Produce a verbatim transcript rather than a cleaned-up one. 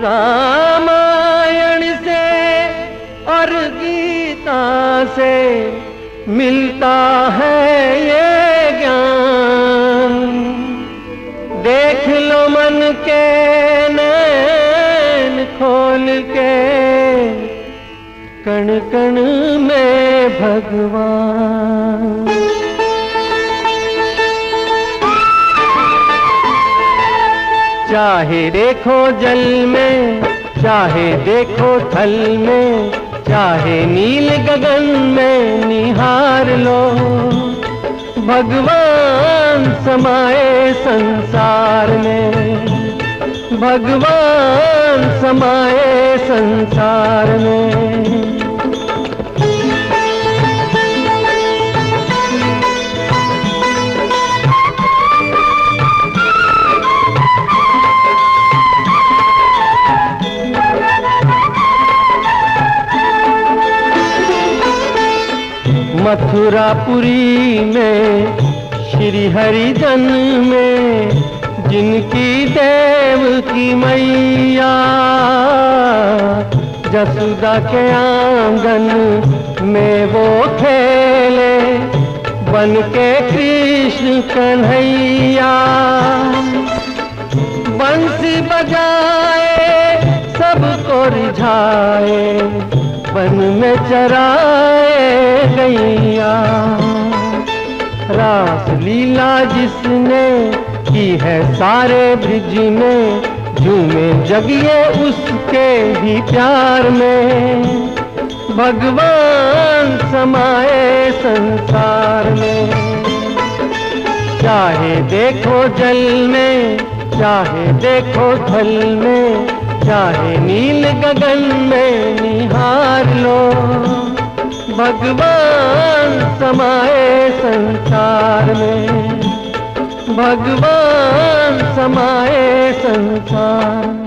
रामायण से और गीता से मिलता है ये ज्ञान। देख लो मन के नैन खोल के, कण कण में भगवान। चाहे देखो जल में, चाहे देखो थल में, चाहे नील गगन में निहार लो, भगवान समाए संसार में, भगवान समाए संसार में। मथुरापुरी में श्री हरि जन्म में, जिनकी देव की मैया जसुदा के आंगन में वो खेले, बन के कृष्ण कन्हैया। बंसी बजाए सबको रिझाए, वन में चराए गैया। रास लीला जिसने की है सारे ब्रिज में, झूमे जगिए उसके ही प्यार में, भगवान समाए संसार में। चाहे देखो जल में, चाहे देखो थल में, चाहे नील गगन में निहार लो, भगवान समाए संसार में, भगवान समाए संसार।